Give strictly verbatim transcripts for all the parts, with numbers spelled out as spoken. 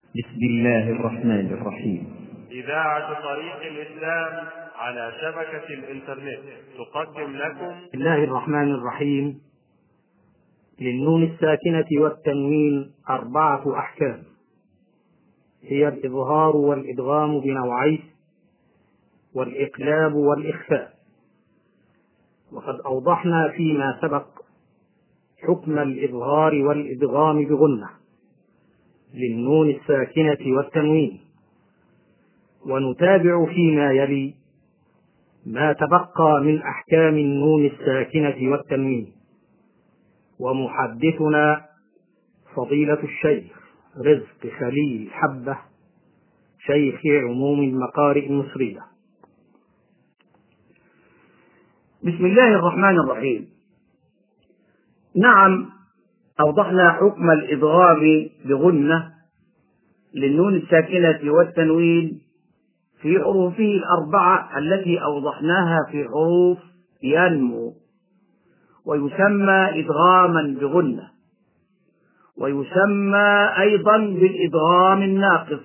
بسم الله الرحمن الرحيم. إذاعة طريق الإسلام على شبكة الإنترنت تقدم لكم بسم الله الرحمن الرحيم. للنون الساكنة والتنوين أربعة أحكام، هي الإظهار والإدغام بنوعين، والإقلاب والإخفاء. وقد أوضحنا فيما سبق حكم الإظهار والإدغام بغنة للنون الساكنة والتنوين، ونتابع فيما يلي ما تبقى من أحكام النون الساكنة والتنوين. ومحدثنا فضيلة الشيخ رزق خليل حبة، شيخ عموم المقارئ المصرية. بسم الله الرحمن الرحيم. نعم، أوضحنا حكم الإدغام بغنة للنون الساكنة والتنوين في حروفه الأربعة التي أوضحناها في حروف ينمو، ويسمى إدغاما بغنة، ويسمى أيضا بالإدغام الناقص،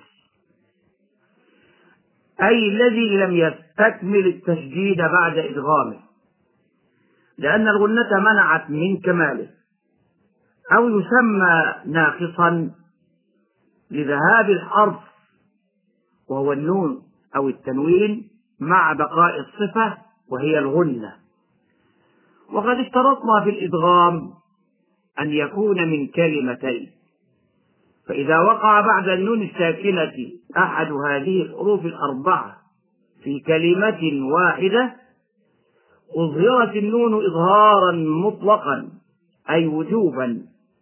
أي الذي لم يستكمل التشديد بعد إدغامه، لأن الغنة منعت من كماله. أو يسمى ناقصا لذهاب الحرف وهو النون أو التنوين مع بقاء الصفة وهي الغنة. وقد اشترطنا في الإدغام أن يكون من كلمتين، فإذا وقع بعد النون الساكنة أحد هذه الحروف الأربعة في كلمة واحدة أظهرت النون إظهارا مطلقا أي وجوبا.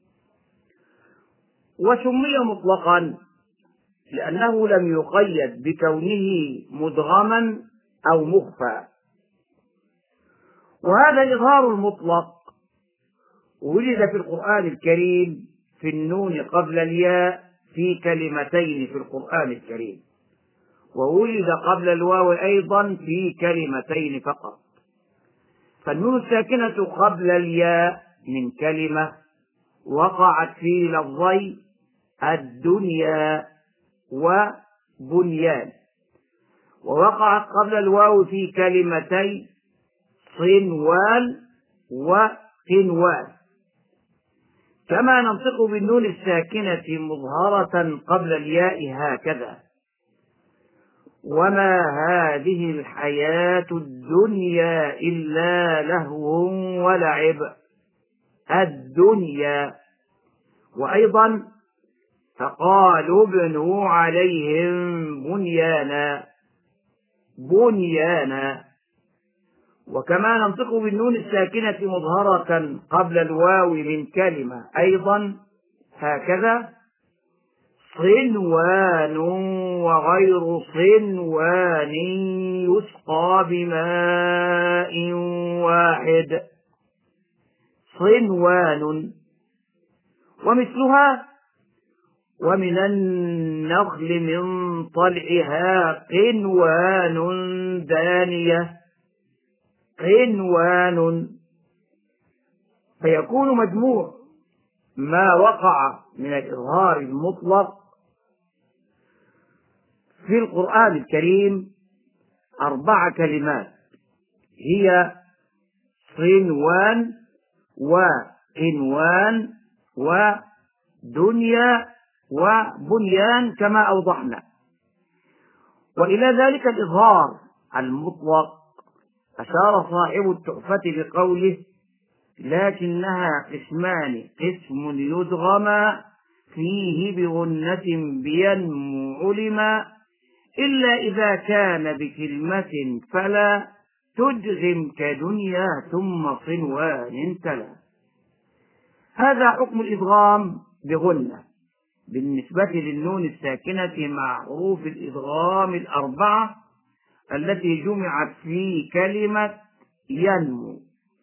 وسمي مطلقا لأنه لم يقيد بكونه مدغما أو مخفى. وهذا الإظهار المطلق وجد في القرآن الكريم في النون قبل الياء في كلمتين في القرآن الكريم، وولد قبل الواو أيضا في كلمتين فقط. فالنون الساكنة قبل الياء من كلمة وقعت في لفظي الدنيا وبنيان، ووقعت قبل الواو في كلمتي صنوان وقنوان. كما ننطق بالنون الساكنة مظهرة قبل الياء هكذا: وما هذه الحياة الدنيا إلا لهو ولعب، الدنيا. وأيضا فقالوا ابنوا عليهم بنيانا، بنيانا. وكما ننطق بالنون الساكنة مظهرة قبل الواو من كلمة أيضا هكذا: صنوان وغير صنوان يسقى بماء واحد، صنوان. ومثلها: ومن النخل من طلعها قنوان دانية، قنوان. فيكون مجموع ما وقع من الإظهار المطلق في القرآن الكريم أربع كلمات، هي صنوان وقنوان ودنيا وبنيان كما أوضحنا. وإلى ذلك الإظهار المطلق أشار صاحب التحفة بقوله: لكنها قسمان، قسم يدغم فيه بغنة بينمو علما، إلا إذا كان بكلمة فلا تدغم كدنيا ثم صنوان تلا. هذا حكم الإدغام بغنة بالنسبة للنون الساكنة مع حروف الإدغام الأربعة التي جمعت في كلمة ينمو.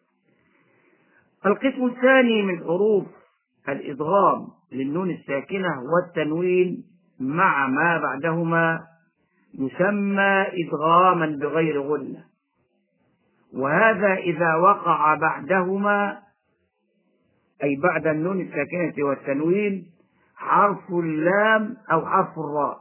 القسم الثاني من حروف الإدغام للنون الساكنة والتنوين مع ما بعدهما يسمى إدغاما بغير غنة، وهذا إذا وقع بعدهما أي بعد النون الساكنة والتنوين حرف اللام أو حرف الراء.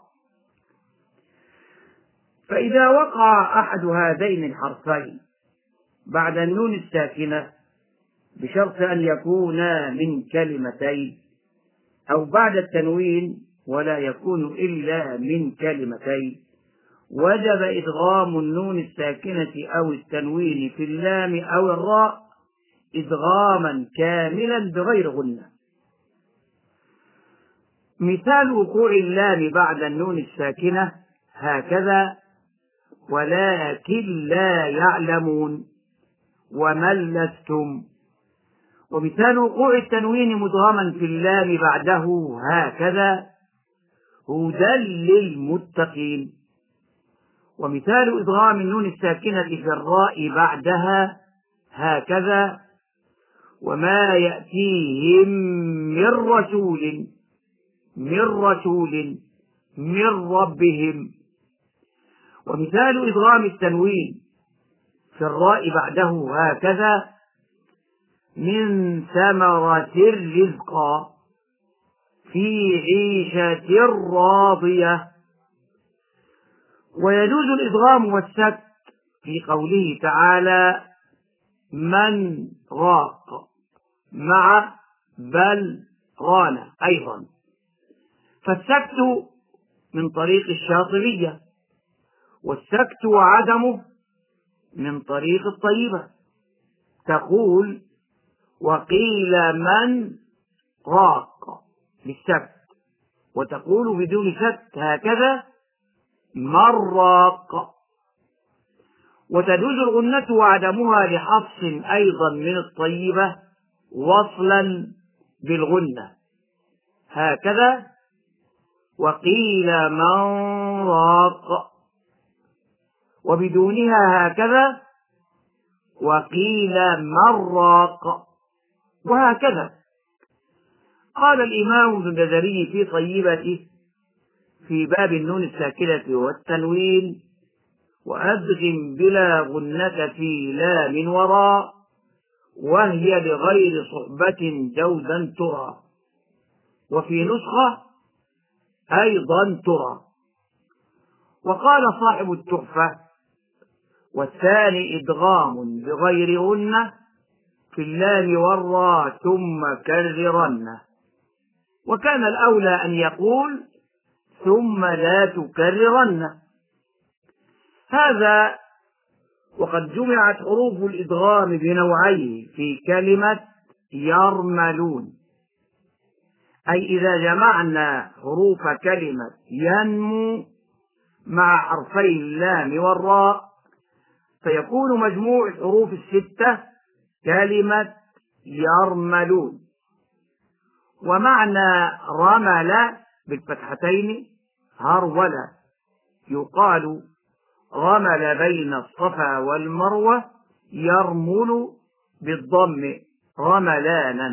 فإذا وقع أحد هذين الحرفين بعد النون الساكنة بشرط أن يكونا من كلمتين، أو بعد التنوين ولا يكون إلا من كلمتين، وجب إدغام النون الساكنة أو التنوين في اللام أو الراء إدغاما كاملا بغير غنة. مثال وقوع اللام بعد النون الساكنة هكذا: ولكن لا يعلمون، ومن لستم. ومثال وقوع التنوين مدغما في اللام بعده هكذا: هدى للمتقين. ومثال إدغام النون الساكنة في الراء بعدها هكذا: وما يأتيهم من رسول من رسول من ربهم. ومثال إدغام التنوين في الراء بعده هكذا: من ثمرة الرزق في عيشة راضية. ويجوز الإدغام والسكت في قوله تعالى: من راق مع بل ران أيضا. فالسكت من طريق الشاطبية، والسكت وعدمه من طريق الطيبة. تقول: وقيل من راق بالسكت، وتقول بدون سكت هكذا: من راق. وتجوز الغنة وعدمها لحفص أيضا من الطيبة وصلا بالغنة هكذا: وقيل من راق. وبدونها هكذا: وقيل من راق. وهكذا. قال الإمام ابن الجزري في طيبته في باب النون الساكنة والتنوين: وأدغم بلا غنة في لام وراء، وهي لغير صحبة جودا ترى. وفي نسخة أيضا ترى. وقال صاحب التحفة: والثاني إدغام بغير غنة في اللام والراء ثم كررن. وكان الأولى أن يقول: ثم لا تكررن. هذا وقد جمعت حروف الإدغام بنوعين في كلمة يرملون، أي إذا جمعنا حروف كلمة ينمو مع حرفي اللام والراء فيكون مجموع الحروف الستة كلمة يرملون. ومعنى رمل بالفتحتين هرول، يقال رمل بين الصفا والمروة، يرمل بالضم رملانا.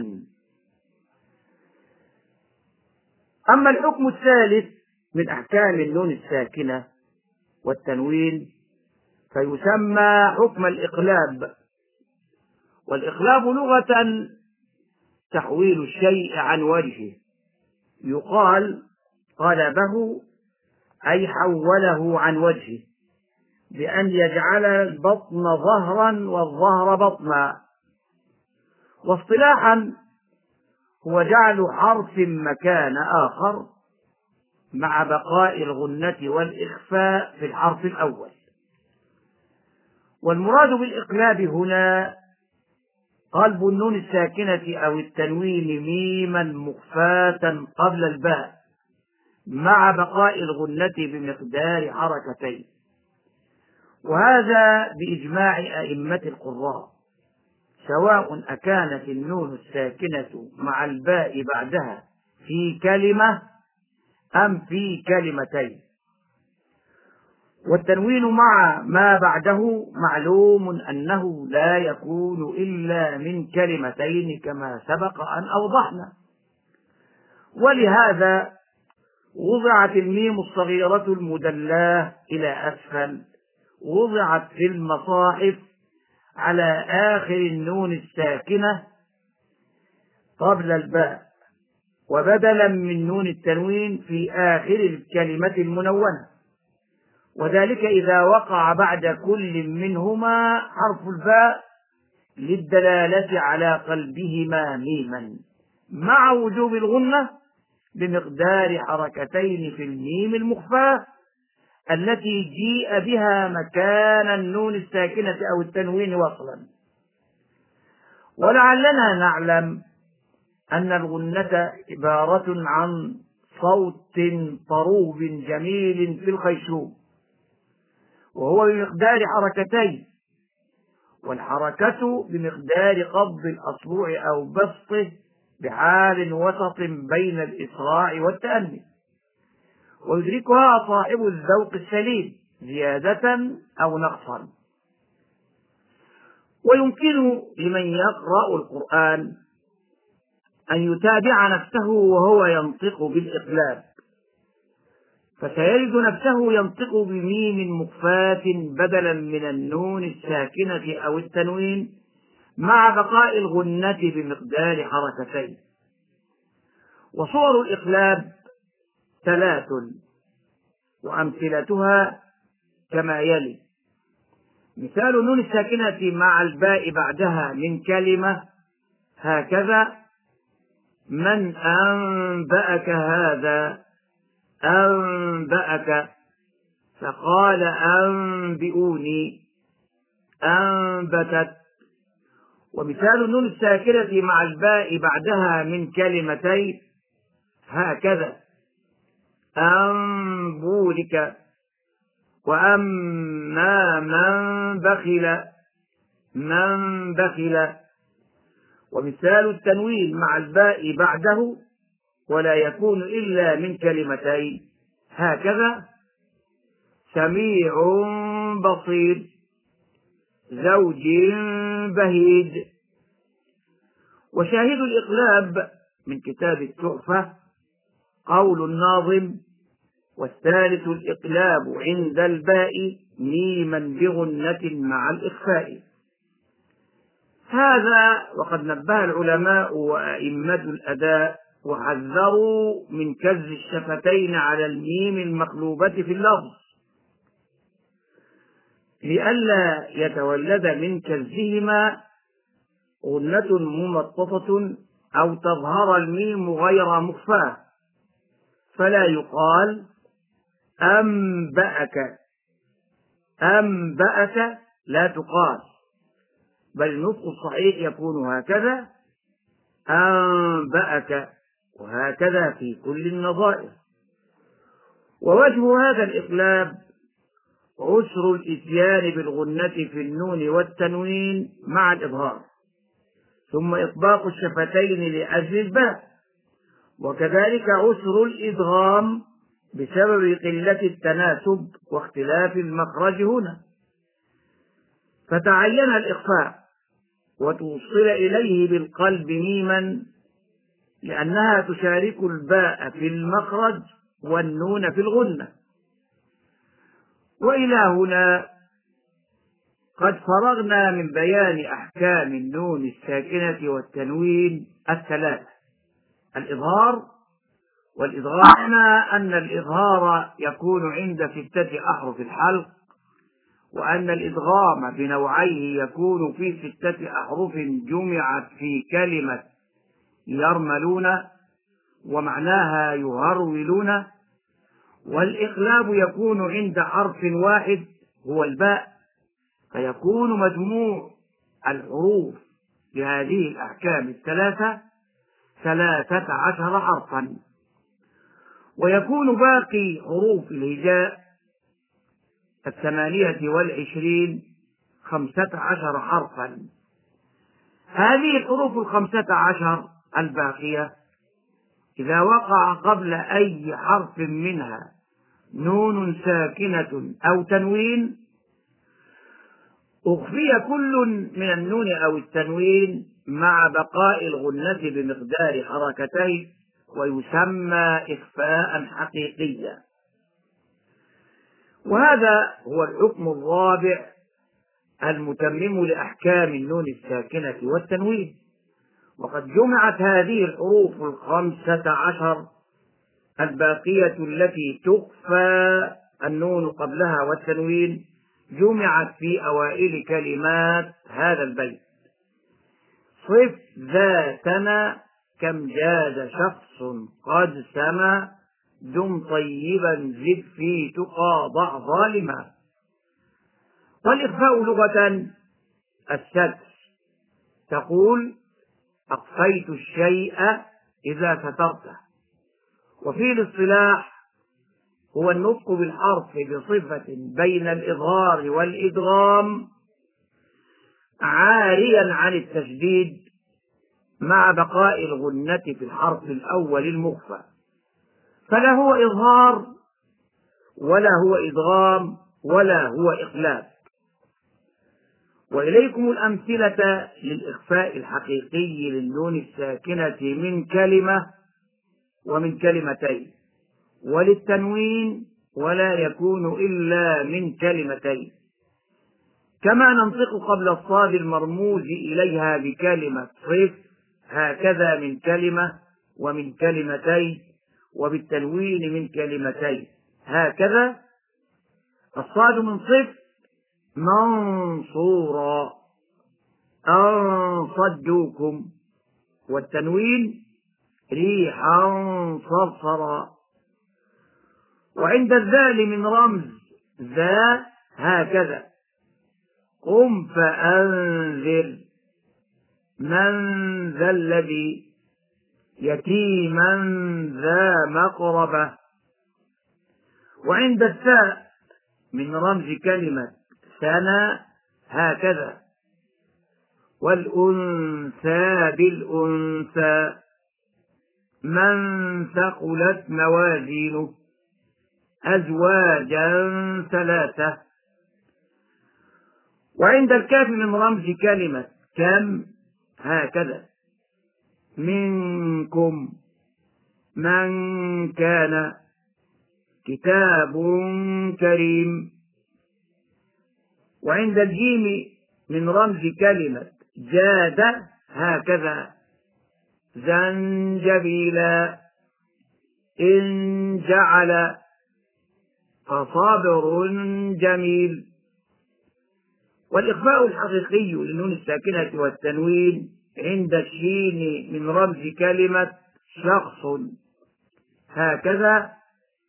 أما الحكم الثالث من أحكام النون الساكنة والتنوين فيسمى حكم الإقلاب. والإقلاب لغة تحويل الشيء عن وجهه، يقال قلبه أي حوله عن وجهه، بأن يجعل البطن ظهرا والظهر بطنا. واصطلاحا هو جعل حرف مكان آخر مع بقاء الغنة والإخفاء في الحرف الأول. والمراد بالإقلاب هنا قلب النون الساكنة أو التنوين ميما مخفاة قبل الباء مع بقاء الغنة بمقدار حركتين، وهذا بإجماع أئمة القراء، سواء أكانت النون الساكنة مع الباء بعدها في كلمة أم في كلمتين. والتنوين مع ما بعده معلوم أنه لا يكون إلا من كلمتين كما سبق أن أوضحنا، ولهذا وضعت الميم الصغيرة المدلاه إلى أسفل، وضعت في المصاحف على آخر النون الساكنة قبل الباء، وبدلا من نون التنوين في آخر الكلمة المنونة، وذلك إذا وقع بعد كل منهما حرف الباء للدلالة على قلبهما ميما، مع وجوب الغنة بمقدار حركتين في الميم المخفاة التي جيء بها مكان النون الساكنة أو التنوين وصلا. ولعلنا نعلم أن الغنة عبارة عن صوت طروب جميل في الخيشوم، وهو بمقدار حركتين، والحركة بمقدار قبض الأصبع أو بسطه بحال وسط بين الإسراع والتأني، ويدركها صاحب الذوق السليم زيادة أو نقصا. ويمكن لمن يقرأ القرآن أن يتابع نفسه وهو ينطق بالإقلاب، فسيجد نفسه ينطق بميم مخفاة بدلا من النون الساكنة أو التنوين، مع بقاء الغنة بمقدار حركتين. وصور الإقلاب ثلاث، وأمثلتها كما يلي: مثال النون الساكنة مع الباء بعدها من كلمة هكذا: من أنبأك هذا، أنبأك، فقال أنبئوني، أنبتت. ومثال النون الساكنة مع الباء بعدها من كلمتين هكذا: أنبولك، وأما من بخل، من بخل. ومثال التنوين مع الباء بعده ولا يكون إلا من كلمتين هكذا: سميع بصير، زوج بهيج. وشاهد الإقلاب من كتاب التحفة قول الناظم: والثالث الإقلاب عند الباء ميما بغنة مع الإخفاء. هذا وقد نبه العلماء وأئمة الأداء وحذروا من كز الشفتين على الميم المقلوبة في اللفظ لئلا يتولد من كزهما غنة ممططة أو تظهر الميم غير مخفاة، فلا يقال أنبأك، أنبأك لا تقال، بل النطق الصحيح يكون هكذا: أنبأك، وهكذا في كل النظائر. ووجه هذا الإقلاب عسر الإتيان بالغنة في النون والتنوين مع الإظهار، ثم إطباق الشفتين لأجل الباء، وكذلك عسر الإدغام بسبب قلة التناسب واختلاف المخرج هنا، فتعين الإخفاء وتوصل إليه بالقلب ميما لأنها تشارك الباء في المخرج والنون في الغنة. وإلى هنا قد فرغنا من بيان أحكام النون الساكنة والتنوين الثلاثة: الإظهار والإدغام، أن الإظهار يكون عند ستة أحرف الحلق، وأن الإدغام بنوعيه يكون في ستة أحرف جمعت في كلمة يرملون ومعناها يهرولون، والإقلاب يكون عند حرف واحد هو الباء، فيكون مجموع الحروف بهذه الأحكام الثلاثة ثلاثة عشر حرفا، ويكون باقي حروف الهجاء الثمانية والعشرين خمسة عشر حرفا. هذه الحروف الخمسة عشر الباقية إذا وقع قبل أي حرف منها نون ساكنة أو تنوين أخفي كل من النون أو التنوين مع بقاء الغنة بمقدار حركتين، ويسمى إخفاء حقيقيا. وهذا هو الحكم الرابع المتمم لأحكام النون الساكنة والتنوين، وقد جمعت هذه الحروف الخمسة عشر الباقية التي تخفى النون قبلها والتنوين جمعت في أوائل كلمات هذا البيت. صف ذاتنا كم جاد شخص قد سما دم طيبا زد في تقى ضع ظالما. والإخفاء لغة الستر، تقول أخفيت الشيء إذا سترته. وفي الاصطلاح هو النطق بالحرف بصفة بين الإظهار والإدغام عاريا عن التشديد مع بقاء الغنة في الحرف الأول المخفى، فلا هو إظهار ولا هو إدغام ولا هو إقلاب. وإليكم الأمثلة للإخفاء الحقيقي للنون الساكنة من كلمة ومن كلمتين، وللتنوين ولا يكون إلا من كلمتين، كما ننطق قبل الصاد المرموز إليها بكلمة صف هكذا من كلمة ومن كلمتين، وبالتنوين من كلمتين هكذا. الصاد من صف منصورا أن صدوكم، والتنوين ريحا صرصرا. وعند الذال من رمز ذا هكذا قم فأنذر من ذا الذي يتيما ذا مقربة. وعند الثاء من رمز كلمة سنة هكذا والأنثى بالأنثى من ثقلت موازينه أزواجا ثلاثة. وعند الكاف من رمز كلمة كم هكذا منكم من كان كتاب كريم. وعند الجيم من رمز كلمة جاد هكذا زنجبيلا إن جعل فصابر جميل. والإخفاء الحقيقي للنون الساكنة والتنوين عند الشين من رمز كلمة شخص هكذا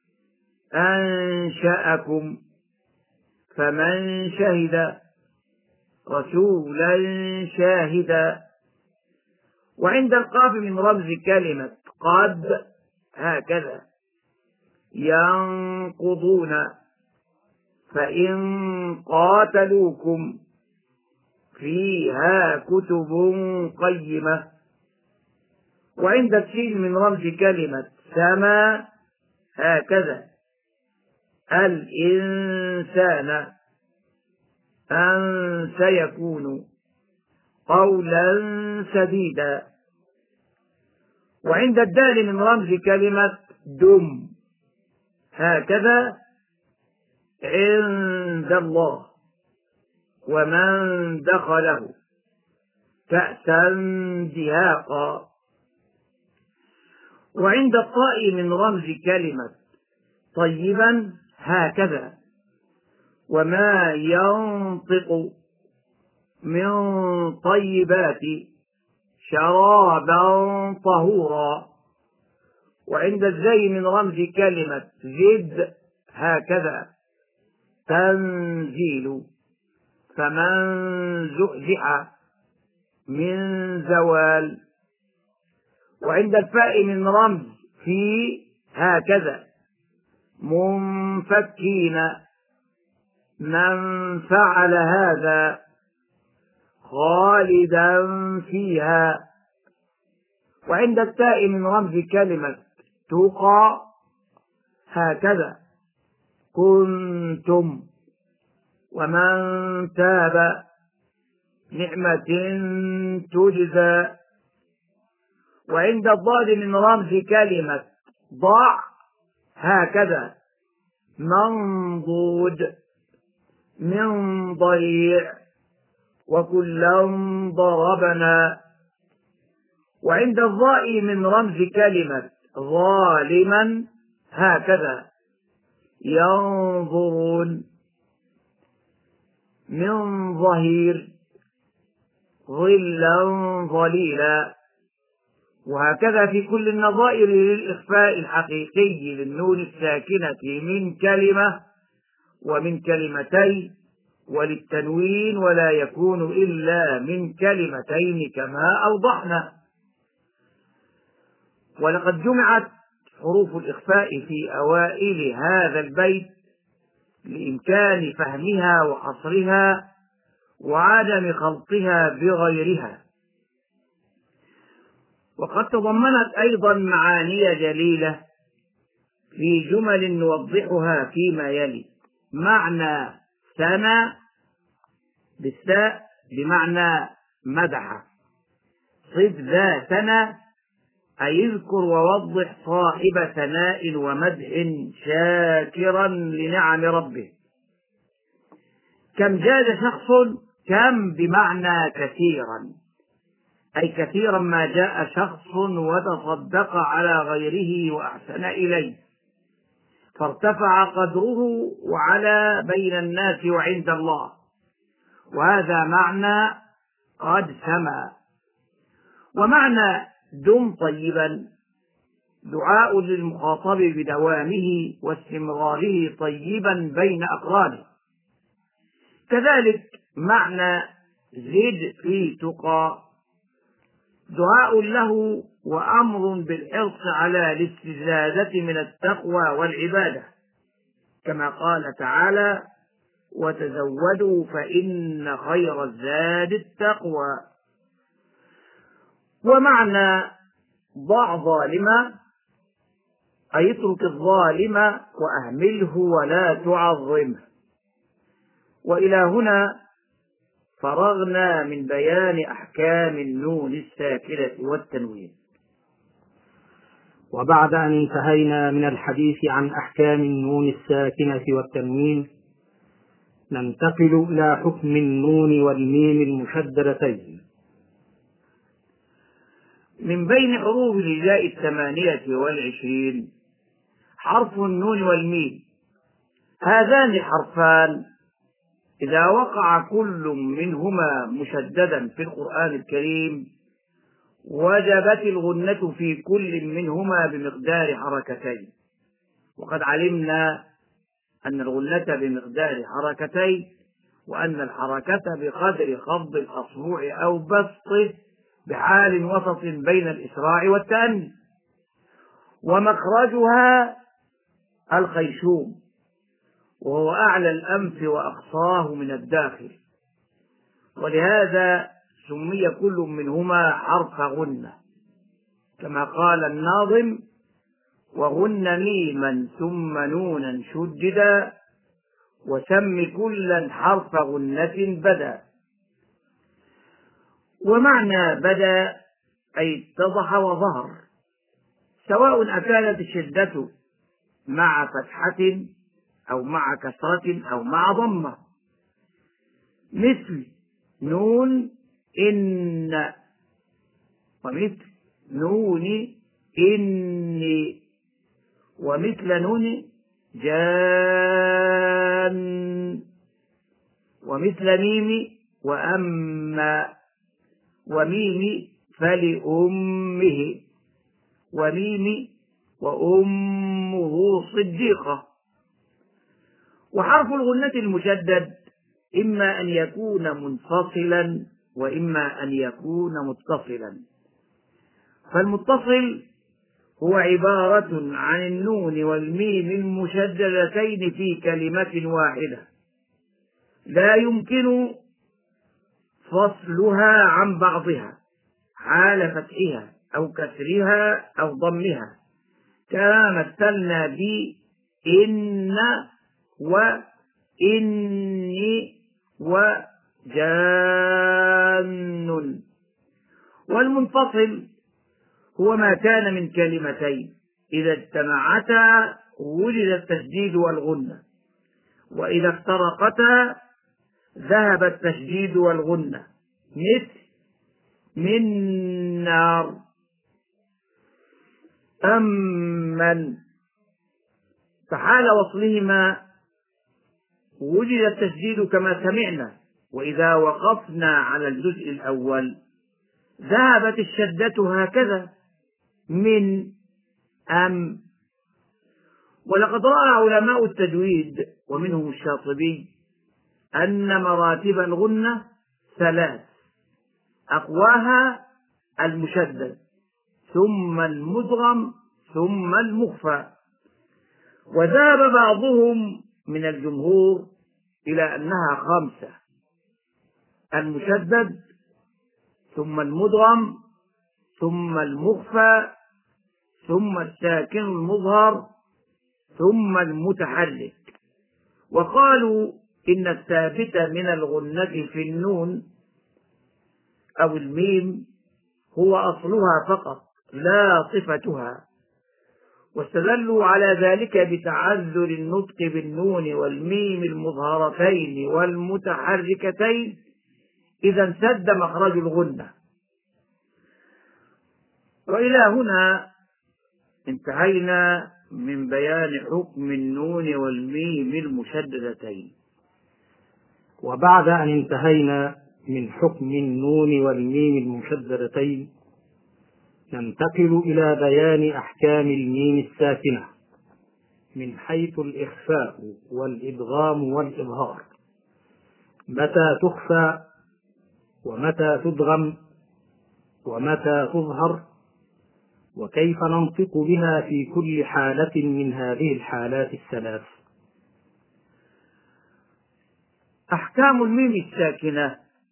أنشأكم فمن شهد رسولا شاهدا. وعند القاف من رمز كلمة قد هكذا ينقضون فإن قاتلوكم فيها كتب قيمة. وعند السين من رمز كلمة سما هكذا الإنسان أن سيكون قولا سديدا. وعند الدال من رمز كلمة دم هكذا عند الله ومن دخله كأسا دهاقا. وعند الطاء من رمز كلمة طيبا هكذا وما ينطق من طيبات شرابا طهورا. وعند الزي من رمز كلمة زد هكذا تنزيل فمن زحزح من زوال. وعند الفاء من رمز في هكذا منفكين من فعل هذا خالدا فيها. وعند التاء من رمز كلمة تقى هكذا كنتم ومن تاب نعمة تجزى. وعند الضاد من رمز كلمة ضع هكذا منضود من ضيع وكلا ضربنا. وعند الظاء من رمز كلمة ظالما هكذا ينظرون، من ظهير ظلا ظليلا، وهكذا في كل النظائر للإخفاء الحقيقي للنون الساكنة من كلمة ومن كلمتين، وللتنوين ولا يكون إلا من كلمتين كما أوضحنا. ولقد جمعت حروف الإخفاء في أوائل هذا البيت لإمكان فهمها وحصرها وعدم خلطها بغيرها، وقد تضمنت أيضا معاني جليلة في جمل نوضحها فيما يلي. معنى ثنى بالثاء بمعنى مدح، صف ذا ثنى أي اذكر ووضح صاحب ثناء ومدح شاكرا لنعم ربه. كم جاد شخص، كم بمعنى كثيرا، أي كثيرا ما جاء شخص وتصدق على غيره وأحسن إليه فارتفع قدره وعلى بين الناس وعند الله، وهذا معنى قد سما. ومعنى دم طيبا دعاء للمخاطب بدوامه واستمراره طيبا بين أقرانه. كذلك معنى زد في تقى دعاء له وأمر بالحرص على الاستزادة من التقوى والعبادة، كما قال تعالى وتزودوا فإن خير الزاد التقوى. ومعنى ضع ظالما أي اترك الظالم وأهمله ولا تعظمه. وإلى هنا فرغنا من بيان أحكام النون الساكنة والتنوين. وبعد أن انتهينا من الحديث عن أحكام النون الساكنة والتنوين، ننتقل إلى حكم النون والميم المشددتين. من بين حروف الهجاء الثمانية والعشرين حرف النون والميم، هذان حرفان إذا وقع كل منهما مشددا في القرآن الكريم وجبت الغنة في كل منهما بمقدار حركتين، وقد علمنا أن الغنة بمقدار حركتين، وأن الحركة بقدر خفض الأصبع أو بسطه بحال وسط بين الإسراع والتأني. ومخرجها الخيشوم، وهو أعلى الأنف وأقصاه من الداخل، ولهذا سمي كل منهما حرف غنة، كما قال الناظم وغن ميما ثم نونا شددا وسم كلا حرف غنة بدا. ومعنى بدا أي اتضح وظهر، سواء أكانت الشدة مع فتحة أو مع كسرة أو مع ضمة، مثل نون إن، ومثل نون إني، ومثل نون جان، ومثل ميم وأما، وميم فلأمه، وميم وأمه صديقة. وحرف الغنة المشدد إما أن يكون منفصلا وإما أن يكون متصلا، فالمتصل هو عبارة عن النون والميم المشددتين في كلمة واحدة لا يمكن فصلها عن بعضها حال فتحها أو كسرها أو ضمها، كما مثلنا بإن وإني وجان. والمنفصل هو ما كان من كلمتين إذا اجتمعتا وجد التشديد والغنة، وإذا افترقتا ذهب التشديد والغنة، مثل من نار أمن، فحال وصلهما وجد التشديد كما سمعنا. وإذا وقفنا على الجزء الأول ذهبت الشدة هكذا من أم. ولقد رأى علماء التجويد ومنهم الشاطبي أن مراتب الغنة ثلاث: أقواها المشدد، ثم المدغم، ثم المخفى. وذهب بعضهم من الجمهور إلى أنها خمسة: المشدد، ثم المدغم، ثم المخفى، ثم الساكن المظهر، ثم المتحرك. وقالوا إن الثابت من الغنة في النون أو الميم هو أصلها فقط لا صفتها، واستدلوا على ذلك بتعذر النطق بالنون والميم المظهرتين والمتحركتين إذا انسد مخرج الغنة. وإلى هنا انتهينا من بيان حكم النون والميم المشددتين. وبعد أن انتهينا من حكم النون والميم المشددتين ننتقل إلى بيان أحكام الميم الساكنة من حيث الإخفاء والإدغام والإظهار، متى تخفى ومتى تدغم ومتى تظهر، وكيف ننطق بها في كل حالة من هذه الحالات الثلاث. أحكام الميم الساكنة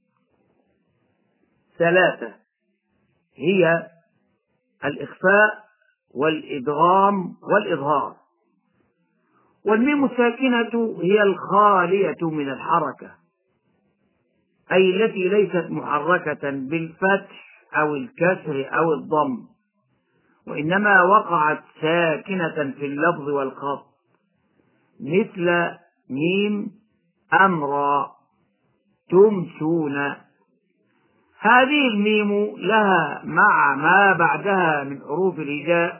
ثلاثة، هي الإخفاء والإدغام والإظهار. والميم الساكنة هي الخالية من الحركة، أي التي ليست محركة بالفتح أو الكسر أو الضم، وإنما وقعت ساكنة في اللفظ والخط، مثل ميم أمرا تمسون. هذه الميم لها مع ما بعدها من حروف الهجاء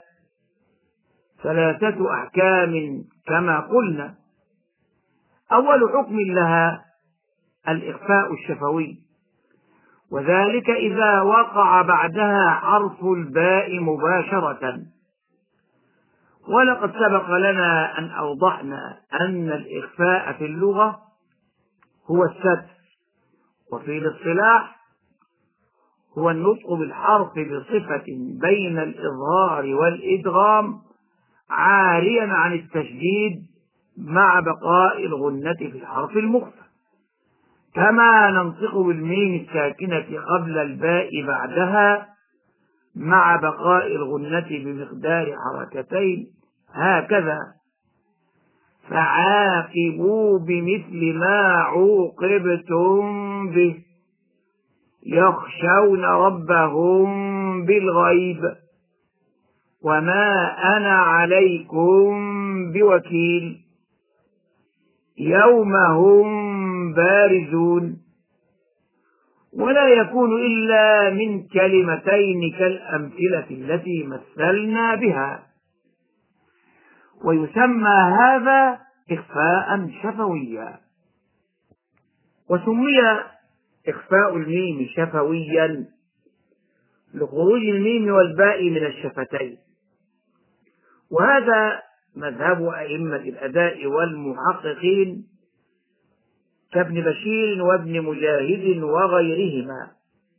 ثلاثة أحكام كما قلنا. أول حكم لها الإخفاء الشفوي، وذلك إذا وقع بعدها حرف الباء مباشرة. ولقد سبق لنا أن أوضحنا أن الإخفاء في اللغة هو الستر، وفي الاصطلاح هو النطق بالحرف بصفة بين الإظهار والإدغام عاريا عن التشديد مع بقاء الغنة في الحرف المخفى، كما ننطق بالميم الساكنة قبل الباء بعدها مع بقاء الغنة بمقدار حركتين هكذا: فعاقبوا بمثل ما عوقبتم به يخشون ربهم بالغيب وما أنا عليكم بوكيل يوم هم بارزون. ولا يكون إلا من كلمتين كالأمثلة التي مثلنا بها، ويسمى هذا إخفاء شفويا. وسمي إخفاء الميم شفويا لخروج الميم والباء من الشفتين، وهذا مذهب أئمة الأداء والمحققين كابن بشير وابن مجاهد وغيرهما.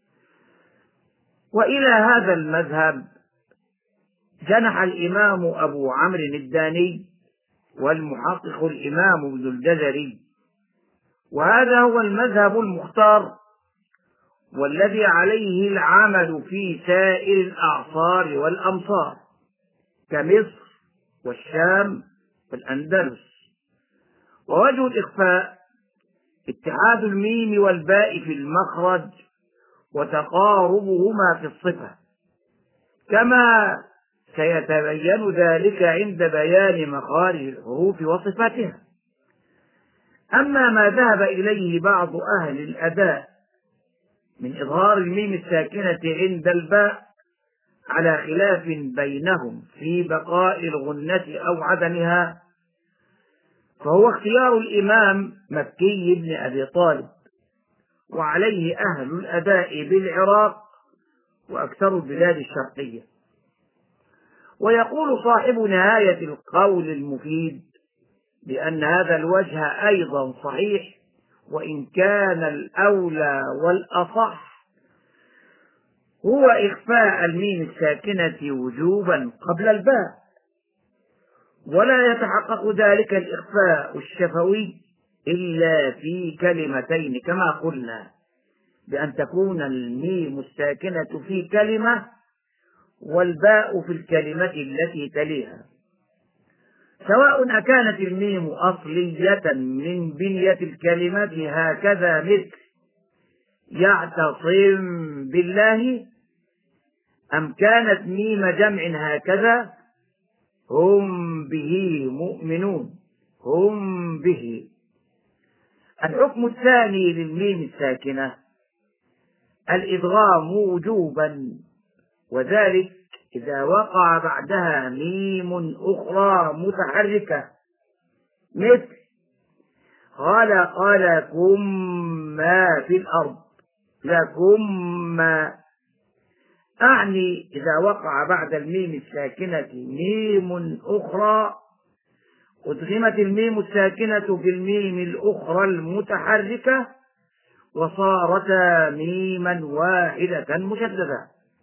وإلى هذا المذهب جنح الإمام أبو عمرو الداني والمحقق الإمام ابن الجزري، وهذا هو المذهب المختار والذي عليه العمل في سائر الأعصار والأمصار كمصر والشام والأندلس. ووجه الإخفاء اتحاد الميم والباء في المخرج وتقاربهما في الصفة، كما سيتبين ذلك عند بيان مخارج الحروف وصفاتها. أما ما ذهب إليه بعض أهل الأداء من إظهار الميم الساكنة عند الباء على خلاف بينهم في بقاء الغنة أو عدمها، فهو اختيار الإمام مكي بن أبي طالب، وعليه أهل الأداء بالعراق وأكثر البلاد الشرقية. ويقول صاحب نهاية القول المفيد بأن هذا الوجه أيضا صحيح، وإن كان الأولى والأصح هو إخفاء الميم الساكنة وجوبا قبل الباء، ولا يتحقق ذلك الإخفاء الشفوي إلا في كلمتين كما قلنا، بأن تكون الميم الساكنة في كلمة والباء في الكلمة التي تليها، سواء أكانت الميم أصلية من بنية الكلمة هكذا مثل يعتصم بالله، أم كانت ميم جمع هكذا هم به مؤمنون، هم به. الحكم الثاني للميم الساكنة الإدغام وجوبا، وذلك إذا وقع بعدها ميم أخرى متحركة مثل خلق لكم ما في الأرض، لكم ما، أعني إذا وقع بعد الميم الساكنة ميم أخرى أدغمت الميم الساكنة بالميم الأخرى المتحركة وصارتا ميما واحدة مشددة.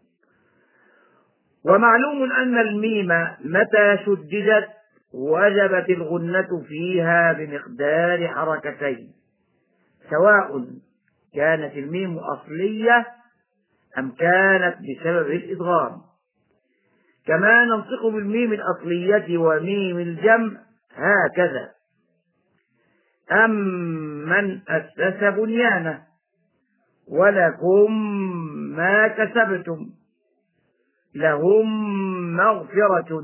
ومعلوم أن الميم متى شددت وجبت الغنة فيها بمقدار حركتين، سواء كانت الميم أصلية أم كانت بسبب الإدغام، كما ننطق بالميم الأصلية وميم الجمع هكذا: أم من أسس بنيانه ولكم ما كسبتم، لهم مغفرة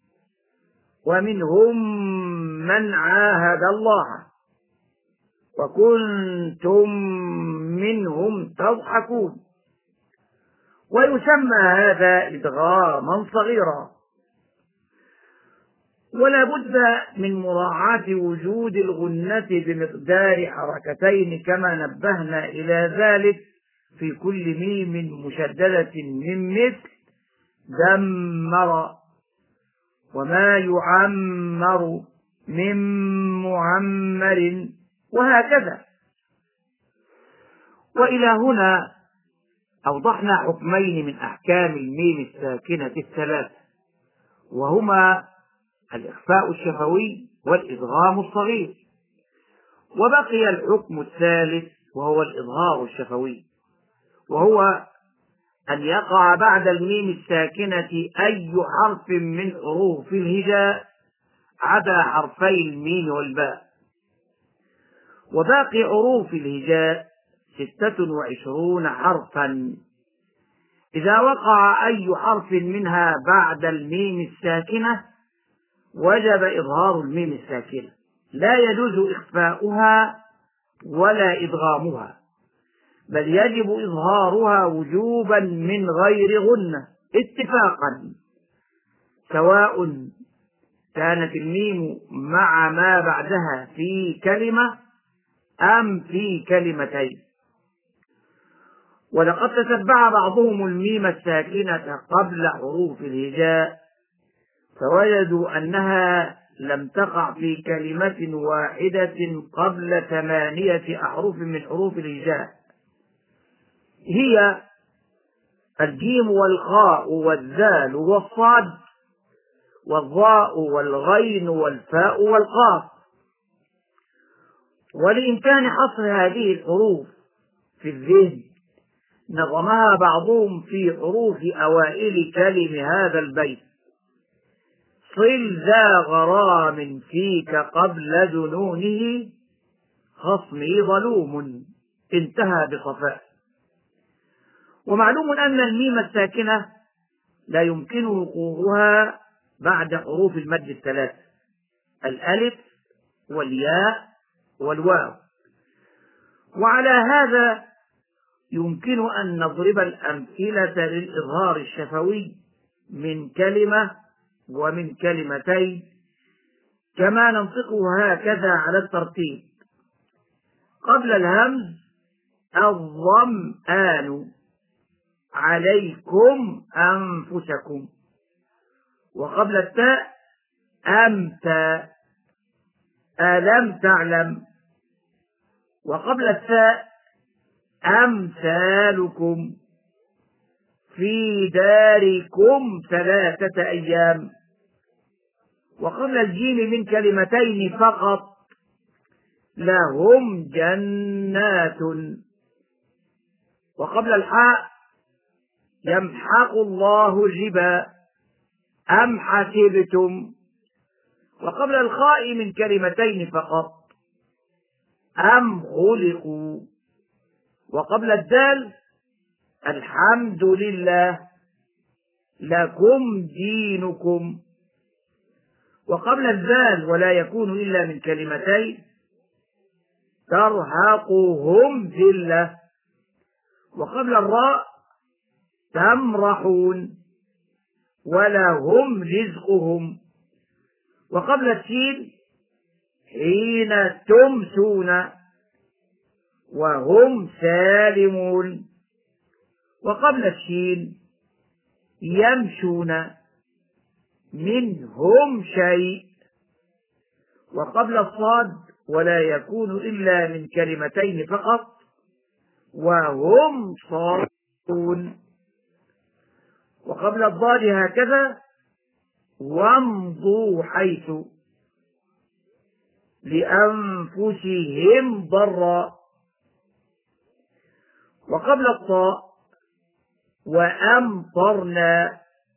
ومنهم من عاهد الله وكنتم منهم تضحكون. ويسمى هذا إدغاما صغيرا. ولا بد من مراعاة وجود الغنة بمقدار حركتين كما نبهنا إلى ذلك في كل ميم مشددة من مثل دمر، وما يعمر من معمر، وهكذا. وإلى هنا أوضحنا حكمين من أحكام الميم الساكنة الثلاث، وهما الإخفاء الشفوي والإدغام الصغير. وبقي الحكم الثالث وهو الإظهار الشفوي، وهو أن يقع بعد الميم الساكنة أي حرف من حروف الهجاء عدا حرفي الميم والباء. وباقي حروف الهجاء ستة وعشرون حرفا، إذا وقع أي حرف منها بعد الميم الساكنة وجب إظهار الميم الساكنة، لا يجوز إخفاؤها ولا إدغامها، بل يجب إظهارها وجوبا من غير غنة اتفاقا، سواء كانت الميم مع ما بعدها في كلمة أم في كلمتين. ولقد تتبع بعضهم الميم الساكنة قبل حروف الهجاء فوجدوا أنها لم تقع في كلمة واحدة قبل ثمانية أحرف من حروف الهجاء، هي الجيم والخاء والذال والصاد والضاء والغين والفاء والقاف. ولإمكان حصر هذه الحروف في الذهن نظمها بعضهم في حروف أوائل كلم هذا البيت: صل ذا غرام فيك قبل جنونه خصمي ظلوم، انتهى بصفاء. ومعلوم أن الميم الساكنة لا يمكن وقوعها بعد حروف المد الثلاث: الألف والياء والواو. وعلى هذا يمكن أن نضرب الأمثلة للإظهار الشفوي من كلمة ومن كلمتين، كما ننطقها هكذا على الترتيب: قبل الهمز الظمآن، عليكم أنفسكم. وقبل التاء أمتى، ألم تعلم. وقبل الثاء أمثالكم، في داركم ثلاثة أيام. وقبل الجيم من كلمتين فقط: لهم جنات. وقبل الحاء: يمحق الله الربا، أم حسبتم. وقبل الخاء من كلمتين فقط: أم خلقوا. وقبل الدال: الحمد لله، لكم دينكم. وقبل الذال: ولا يكون إلا من كلمتين: ترهقهم ذلة. وقبل الراء: تمرحون، ولهم رزقهم. وقبل السين: حين تمسون، وهم سالمون. وقبل الشين: يمشون، منهم شيء. وقبل الصاد: ولا يكون إلا من كلمتين فقط: وهم صادقون. وقبل الضاد هكذا: وامضوا حيث، لأنفسهم ضرا. وقبل الطاء: وأمطرنا،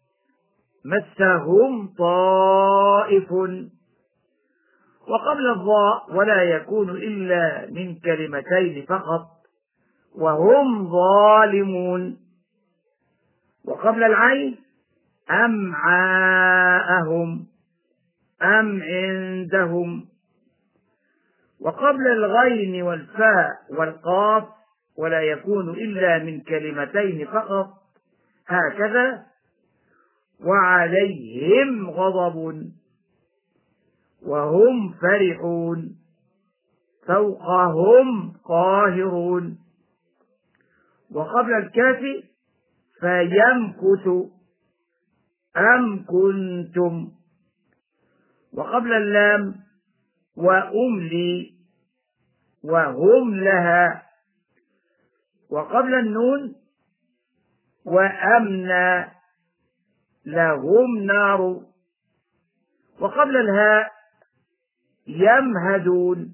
مسهم طائف. وقبل الضاء: ولا يكون إلا من كلمتين فقط: وهم ظالمون. وقبل العين: أمعاءهم، أم عندهم. وقبل الغين والفاء والقاف: ولا يكون إلا من كلمتين فقط، هكذا: وعليهم غضب، وهم فرحون، فوقهم قاهرون. وقبل الكاف: فيمكث، أم كنتم. وقبل اللام: وأملي، وهم لها. وقبل النون: وأمنى، لهم نار. وقبل الهاء: يمهدون،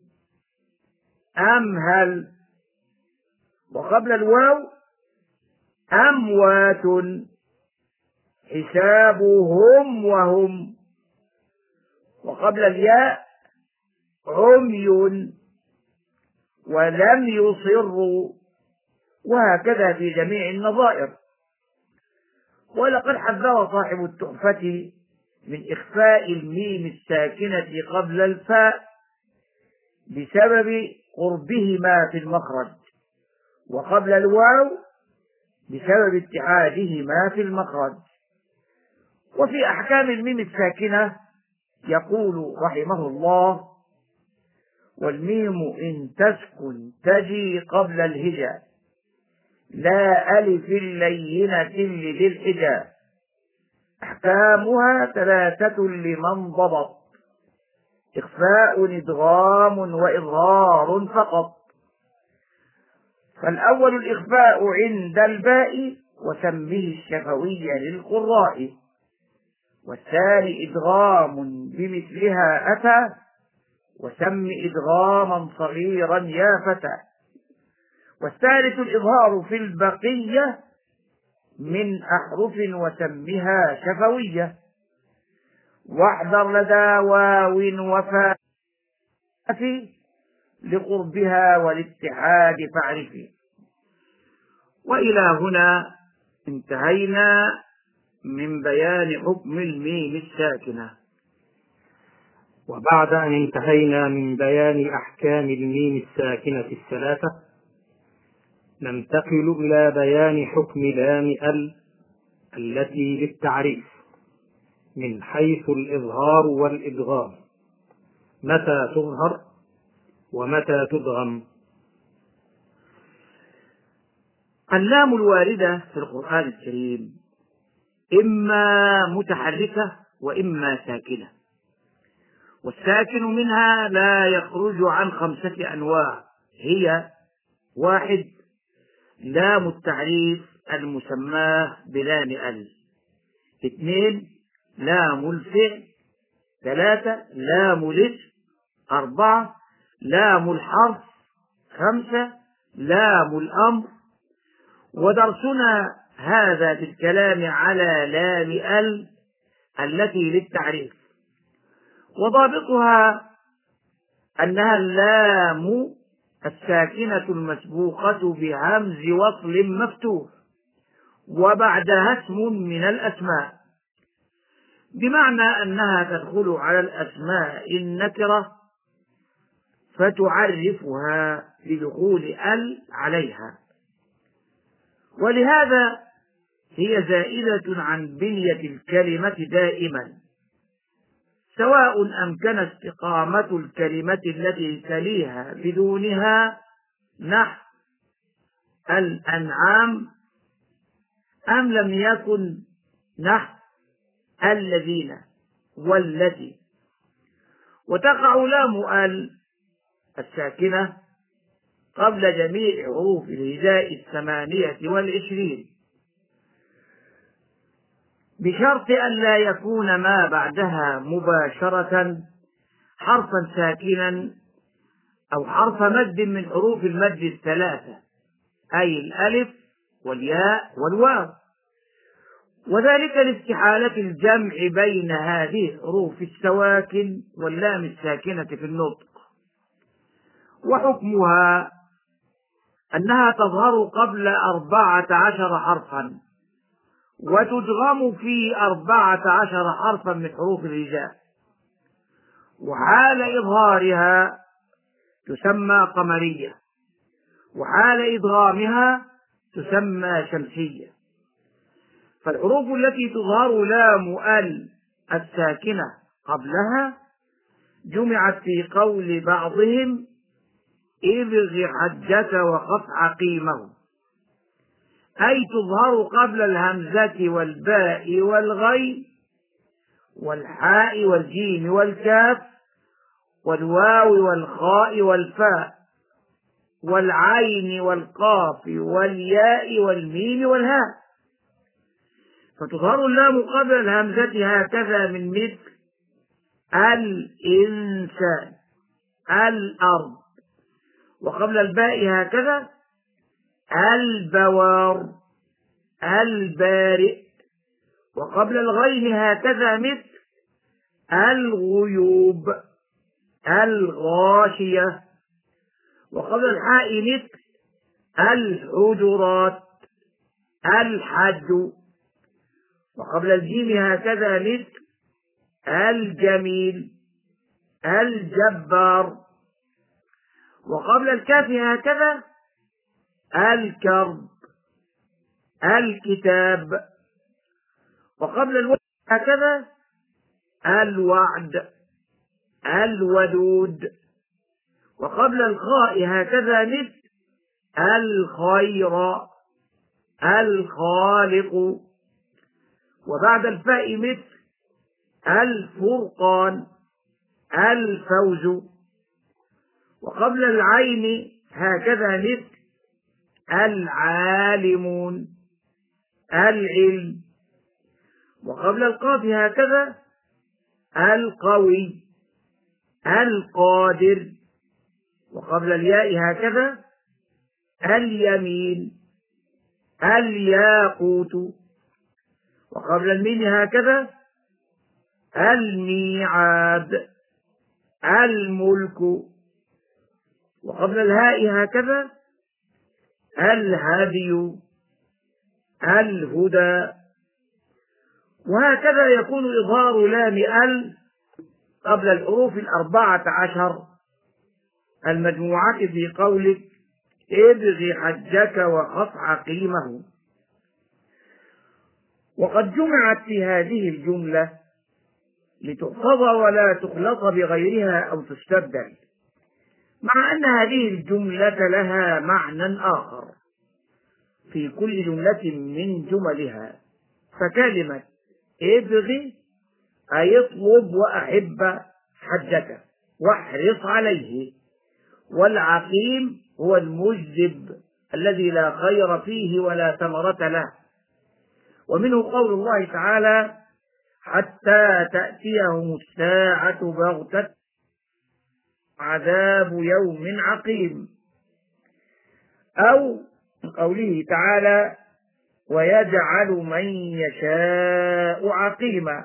أمهل. وقبل الواو: أموات، حسابهم وهم. وقبل الياء: عمي، ولم يصروا. وهكذا في جميع النظائر. ولقد حذر صاحب التحفة من إخفاء الميم الساكنة قبل الفاء بسبب قربهما في المخرج، وقبل الواو بسبب اتحادهما في المخرج. وفي أحكام الميم الساكنة يقول رحمه الله: والميم إن تسكن تجي قبل الهجاء، لا ألف اللينة لذي الحجاء، أحكامها ثلاثة لمن ضبط: إخفاء، إدغام، وإظهار فقط. فالأول الإخفاء عند الباء، وسمه الشفوي للقراء. والثاني إدغام بمثلها أتى، وسم إدغاما صغيرا يا فتى. والثالث الإظهار في البقية من أحرف، وسمها شفوية. واحذر لدى واو وفاء لقربها والاتحاد فاعرفي. وإلى هنا انتهينا من بيان حكم الميم الساكنة. وبعد أن انتهينا من بيان أحكام الميم الساكنة الثلاثة، ننتقل إلى بيان حكم لام ال التي للتعريف. من حيث الإظهار والإدغام، متى تظهر ومتى تدغم. اللام الواردة في القرآن الكريم إما متحركة وإما ساكنة، والساكن منها لا يخرج عن خمسة أنواع، هي: واحد، لام التعريف المسماه بلام ال. اثنين، لام الفعل. ثلاثة، لام الاسم. أربعة، لام الحرف. خمسة، لام الأمر. ودرسنا هذا في الكلام على لام ال التي للتعريف، وضابطها أنها اللام الساكنة المسبوقة بهمز وصل مفتوح وبعدها اسم من الأسماء، بمعنى أنها تدخل على الأسماء النكرة فتعرفها بدخول ال عليها، ولهذا هي زائدة عن بنية الكلمة دائما، سواء أمكن استقامة الكلمة التي تليها بدونها، نحو الأنعام، أم لم يكن، نحو الذين والتي. وتقع لام ال الساكنة قبل جميع حروف الهجاء الثمانية والعشرين، بشرط أن لا يكون ما بعدها مباشرة حرفا ساكنا أو حرف مد من حروف المد الثلاثة، أي الألف والياء والواو، وذلك لاستحالة الجمع بين هذه الحروف السواكن واللام الساكنة في النطق. وحكمها أنها تظهر قبل أربعة عشر حرفا وتدغم في أربعة عشر حرفا من حروف الهجاء، وحال إظهارها تسمى قمرية، وحال إدغامها تسمى شمسية. فالحروف التي تظهر لام ال الساكنة قبلها جمعت في قول بعضهم: ابغ حجك وخف عقيمه، أي تظهر قبل الهمزة والباء والغين والحاء والجيم والكاف والواو والخاء والفاء والعين والقاف والياء والميم والهاء. فتظهر اللام قبل الهمزة هكذا من مثل الإنسان، الأرض، وقبل الباء هكذا البوار، البارئ، وقبل الغين هكذا مثل الغيوب، الغاشية، وقبل الحاء مثل الحجرات، الحج، وقبل الجيم هكذا مثل الجميل، الجبار، وقبل الكاف هكذا الكرب، الكتاب، وقبل الواو هكذا الوعد، الودود، وقبل الخاء هكذا مثل الخير، الخالق، وبعد الفاء مثل الفرقان، الفوز، وقبل العين هكذا مثل العالمون، العلم، وقبل القاف هكذا القوي، القادر، وقبل الياء هكذا اليمين، الياقوت، وقبل الميم هكذا الميعاد، الملك، وقبل الهاء هكذا الهدي، الهدى. وهكذا يكون إظهار لام ال قبل الحروف الأربعة عشر المجموعة في قولك ابغ حجك وخف عقيمه. وقد جمعت في هذه الجملة لتحفظ ولا تخلط بغيرها أو تستبدل، مع أن هذه الجملة لها معنى آخر في كل جملة من جملها. فكلمة ابغي أي اطلب وأحب حدك واحرص عليه، والعقيم هو المجذب الذي لا خير فيه ولا ثمرة له. ومنه قول الله تعالى: حتى تأتيهم الساعة بغتة عذاب يوم عقيم، أو قوله تعالى: ويجعل من يشاء عقيما.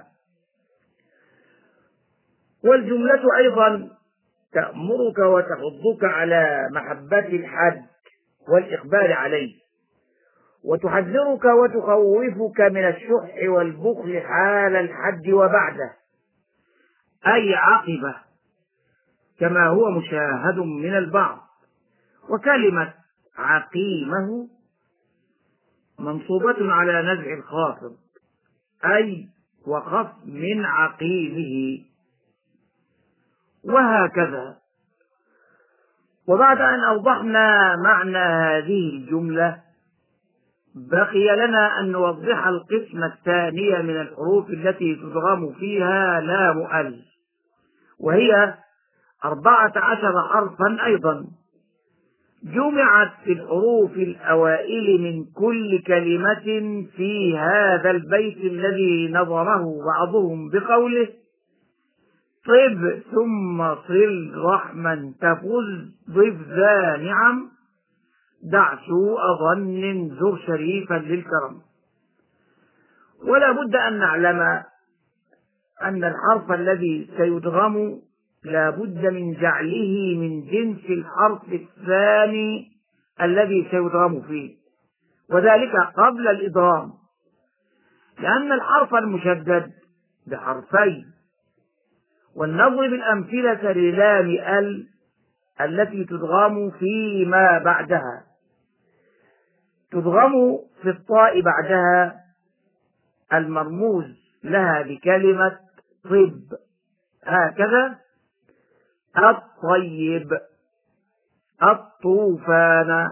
والجملة أيضا تأمرك وتحضك على محبة الحج والإقبال عليه، وتحذرك وتخوفك من الشح والبخل حال الحج وبعده، أي عقبه، كما هو مشاهد من البعض. وكلمة عقيمه منصوبة على نزع الخافض، أي وخف من عقيمه، وهكذا. وبعد أن أوضحنا معنى هذه الجملة، بقي لنا أن نوضح القسم الثاني من الحروف التي تدغم فيها لام أل، وهي أربعة عشر حرفا أيضا، جمعت في الحروف الأوائل من كل كلمة في هذا البيت الذي نظمه بعضهم بقوله: طب ثم صل رحما تفز ضف ذا نعم دع سوء ظن زر شريفا للكرم. ولا بد أن نعلم أن الحرف الذي سيدغم لا بد من جعله من جنس الحرف الثاني الذي سيدغم فيه، وذلك قبل الإدغام، لأن الحرف المشدد بحرفين. ولنضرب الأمثلة للام ال التي تدغم فيما بعدها. تدغم في الطاء بعدها المرموز لها بكلمة طب، هكذا: الطيب، الطوفان.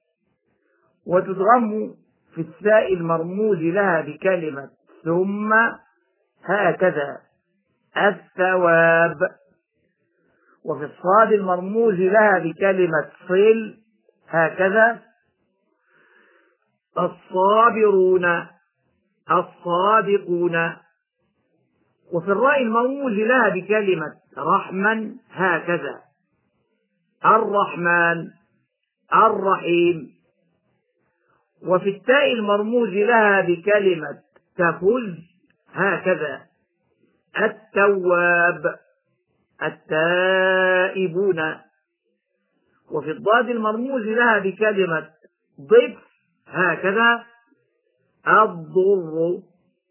وتدغم في الثاء المرموز لها بكلمة ثم، هكذا: الثواب. وفي الصاد المرموز لها بكلمة صل، هكذا: الصابرون، الصادقون. وفي الراء المرموز لها بكلمة رحما، هكذا: الرحمن، الرحيم. وفي التاء المرموز لها بكلمة تفز، هكذا: التواب، التائبون. وفي الضاد المرموز لها بكلمة ضف، هكذا: الضر،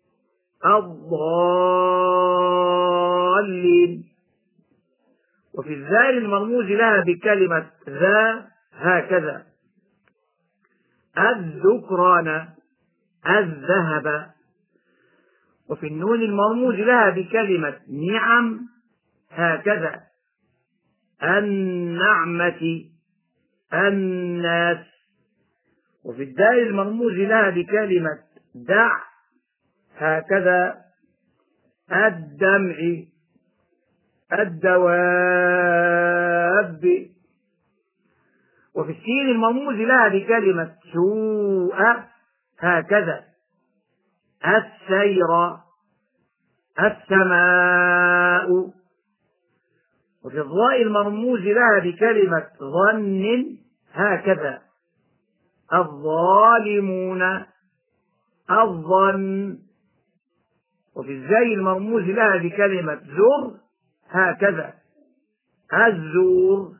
الضالين. وفي الذال المرموز لها بكلمة ذا، هكذا: الذكران، الذهب. وفي النون المرموز لها بكلمة نعم، هكذا: النعمة، الناس. وفي الدال المرموز لها بكلمة دع، هكذا: الدمع، الدواب. وفي السين المرموز لها بكلمة سوء، هكذا: السير، السماء. وفي الضاء المرموز لها بكلمة ظن، هكذا: الظالمون، الظن. وفي الزاي المرموز لها بكلمة زر، هكذا: الزور،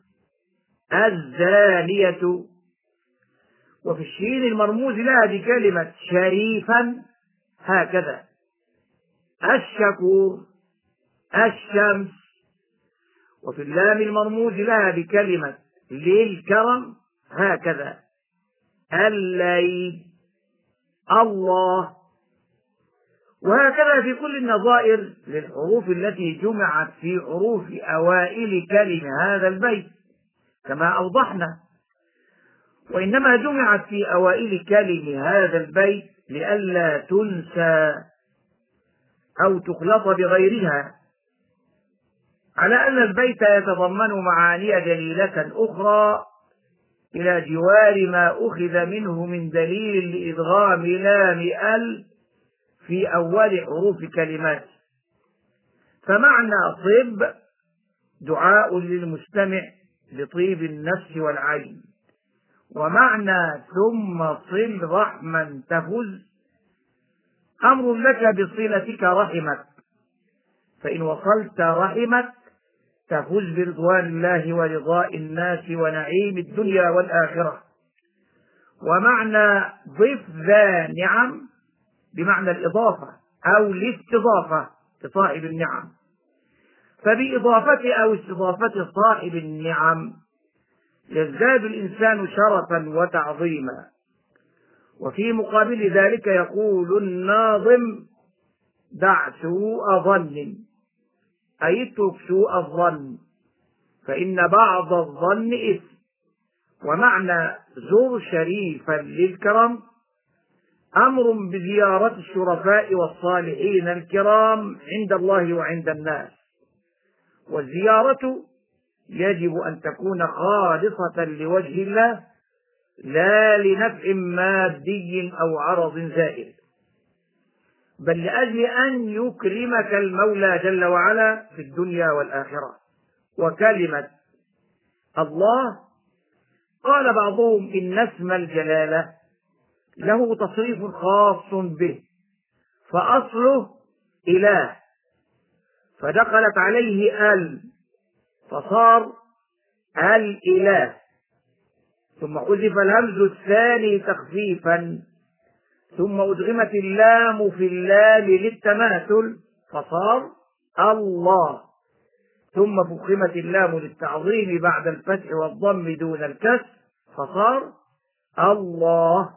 الزانية. وفي الشين المرموز لها بكلمة شريفا، هكذا: الشكور، الشمس. وفي اللام المرموز لها بكلمة للكرم، هكذا: الليل، الله. وهكذا في كل النظائر للحروف التي جمعت في حروف أوائل كلمة هذا البيت كما أوضحنا، وإنما جمعت في أوائل كلمة هذا البيت لئلا تنسى أو تخلط بغيرها، على أن البيت يتضمن معاني جليلة أخرى إلى جوار ما أخذ منه من دليل لإدغام لام ال في أول حروف كلمات. فمعنى طب دعاء للمستمع بطيب النفس والعين، ومعنى ثم صل رحما تفز أمر لك بصلتك رحمك، فإن وصلت رحمك تفوز برضوان الله ورضاء الناس ونعيم الدنيا والآخرة. ومعنى ضف ذا نعم بمعنى الإضافة أو الاستضافة لصاحب النعم، فبإضافة أو استضافة صاحب النعم يزداد الإنسان شرفا وتعظيما. وفي مقابل ذلك يقول الناظم: دع سوء ظن، أي اترك سوء الظن فإن بعض الظن إثم. ومعنى زر شريفا للكرم أمر بزيارة الشرفاء والصالحين الكرام عند الله وعند الناس، والزيارة يجب أن تكون خالصة لوجه الله لا لنفع مادي أو عرض زائل، بل لأجل أن يكرمك المولى جل وعلا في الدنيا والآخرة. وكلمة الله قال بعضهم إن اسم الجلالة له تصريف خاص به، فأصله إله، فدخلت عليه ال فصار الإله، ثم حذف الهمز الثاني تخفيفا، ثم أدغمت اللام في اللام للتماثل فصار الله، ثم فخمت اللام للتعظيم بعد الفتح والضم دون الكسر فصار الله.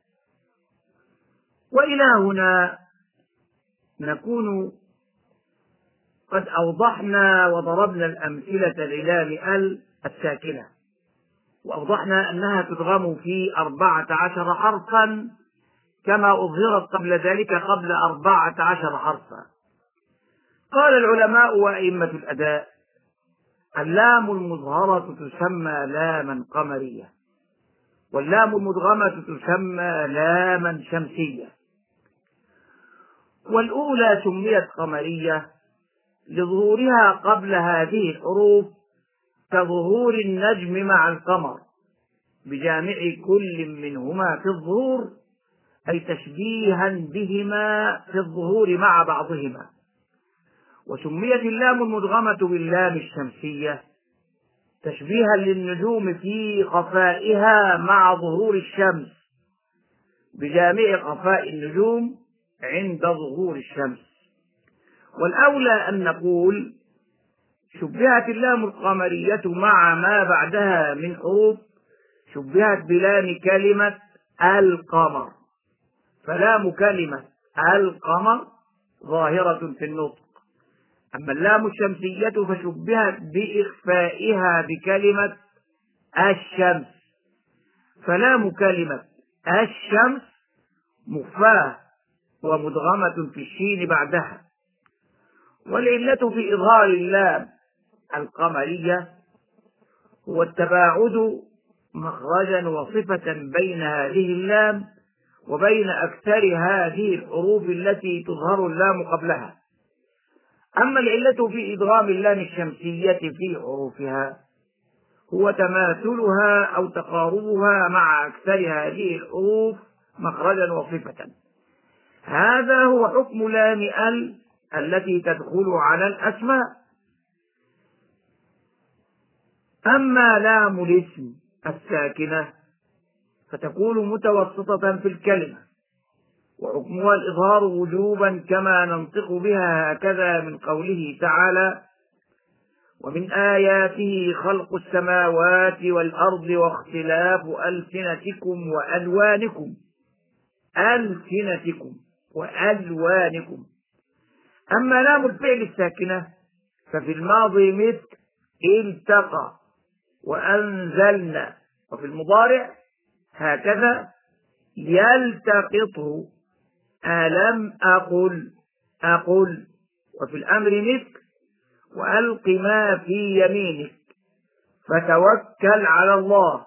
وإلى هنا نكون قد أوضحنا وضربنا الأمثلة للام ال الساكنة، وأوضحنا أنها تدغم في أربعة عشر حرفا كما أظهرت قبل ذلك قبل أربعة عشر حرفا. قال العلماء وأئمة الأداء: اللام المظهرة تسمى لاما قمرية، واللام المدغمة تسمى لاما شمسية. والأولى سميت قمرية لظهورها قبل هذه الحروف كظهور النجم مع القمر، بجامع كل منهما في الظهور، أي تشبيها بهما في الظهور مع بعضهما. وسميت اللام المدغمة باللام الشمسية تشبيها للنجوم في خفائها مع ظهور الشمس، بجامع خفاء النجوم عند ظهور الشمس. والأولى أن نقول شبهت اللام القمرية مع ما بعدها من حروف شبهت بلام كلمة القمر، فلام كلمة القمر ظاهرة في النطق، أما اللام الشمسية فشبهت بإخفائها بكلمة الشمس، فلام كلمة الشمس مخفاة ومدغمة في الشين بعدها. والعلة في إظهار اللام القمرية هو التباعد مخرجا وصفة بين هذه اللام وبين أكثر هذه الحروف التي تظهر اللام قبلها. أما العلة في إدغام اللام الشمسية في حروفها هو تماثلها أو تقاربها مع أكثر هذه الحروف مخرجا وصفة. هذا هو حكم لام ال التي تدخل على الأسماء. أما لام الاسم الساكنة فتكون متوسطة في الكلمة، وحكمها الإظهار وجوبا كما ننطق بها هكذا من قوله تعالى: ومن آياته خلق السماوات والأرض واختلاف ألسنتكم وألوانكم. ألسنتكم وألوانكم. أما لام الفعل الساكنة ففي الماضي مثل التقى وأنزلنا، وفي المضارع هكذا يلتقطه ألم أقل أقل، وفي الأمر مثل وألق ما في يمينك فتوكل على الله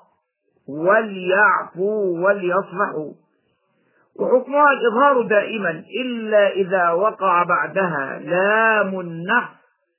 وليعفوا وليصفحوا. وحكمها الإظهار دائما إلا إذا وقع بعدها لام النحو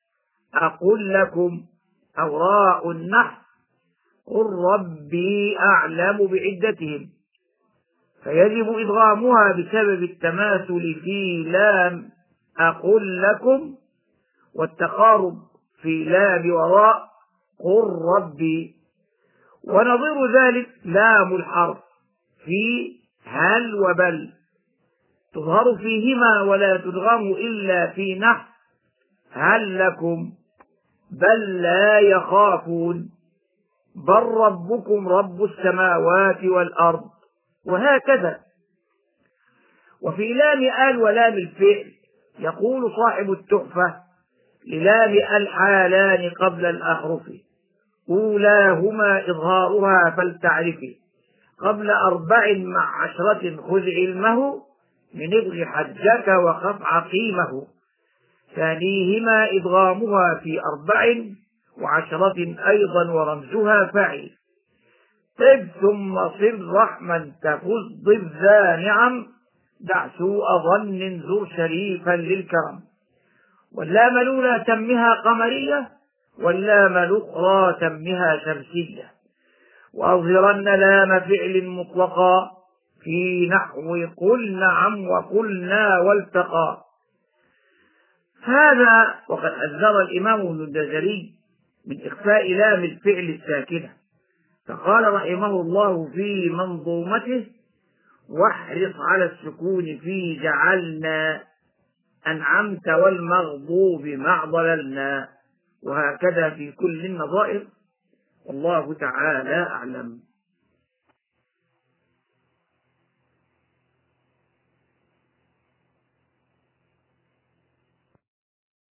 أقل لكم أو راء النحو قل ربي أعلم بعدتهم، فيجب إدغامها بسبب التماثل في لام أقل لكم والتقارب في لام وراء قل ربي. ونظير ذلك لام الحرف في هل وبل، تظهر فيهما ولا تدغم إلا في نحو هل لكم بل لا يخافون بل ربكم رب السماوات والأرض، وهكذا. وفي لام آل ولام الفعل يقول صاحب التحفة للام الحالان قبل الأحرف أولاهما إظهارها فلتعرفي قبل أربع مع عشرة خذ علمه من ابغ حجك وخف عقيمه، ثانيهما إدغامها في أربع وعشرة أيضا ورمزها فعل طب ثم صل رحما تفز ضب ذا نعم دع سوء ظن زر شريفا للكرم. واللام الأولى تمها قمرية واللام الأخرى تمها شمسية. وأظهرن لام فعل مطلقا في نحو قل نعم وقلنا والتقى. هذا وقد حذر الإمام ابن الجزري من إخفاء لام الفعل الساكنة، فقال رحمه الله في منظومته واحرص على السكون في جعلنا أنعمت والمغضوب مع ضللنا، وهكذا في كل النظائر، والله تعالى أعلم.